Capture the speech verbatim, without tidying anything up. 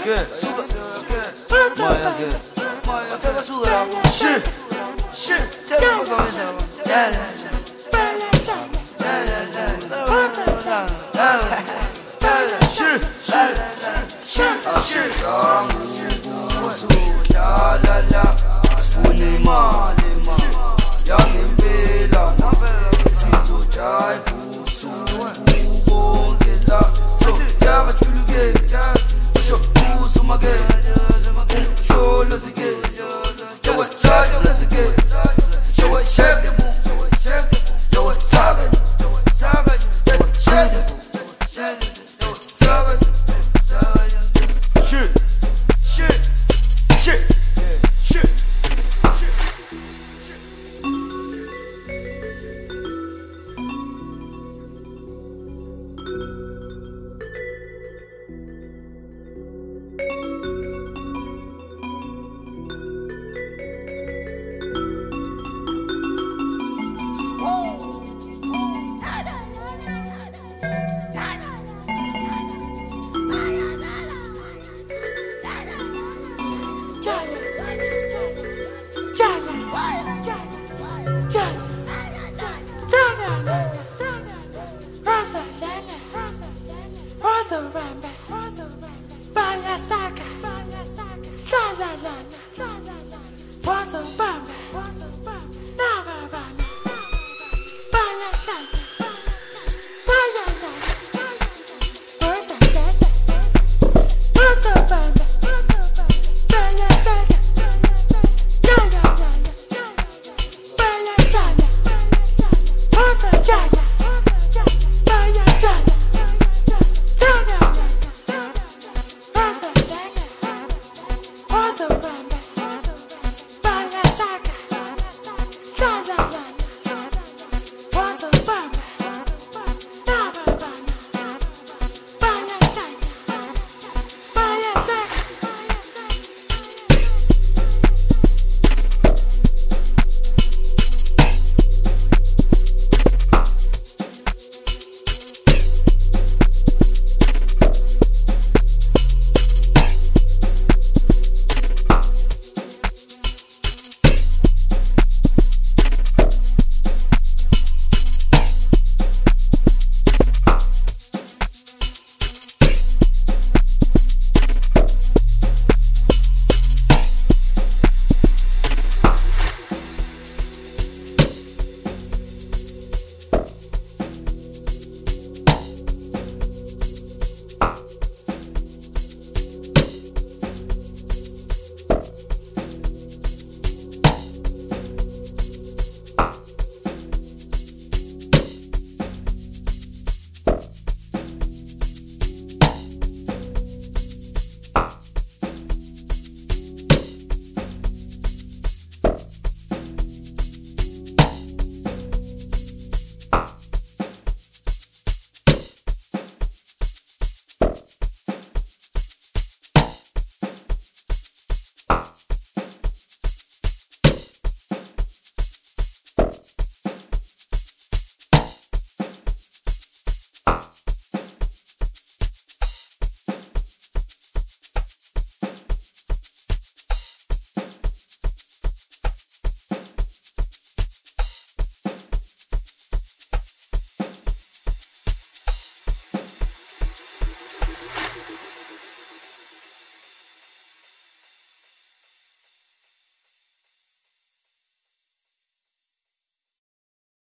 again, Maya again. Tell us who are shit, shit. Tell us what's on this album. Yeah, yeah, shit, shit, shit, shit. La la la, sifuna imali ma, yangempela, sizojive usuku bonke la. So java chuluke, usho uzumake, show losike, show it shake losike, show it shake the boom, show it saga, saga, shake the boom, shake it, saga, saga, shit, shit. Shit, shit, shit. Baya Saka, la la la la, Baya Saka,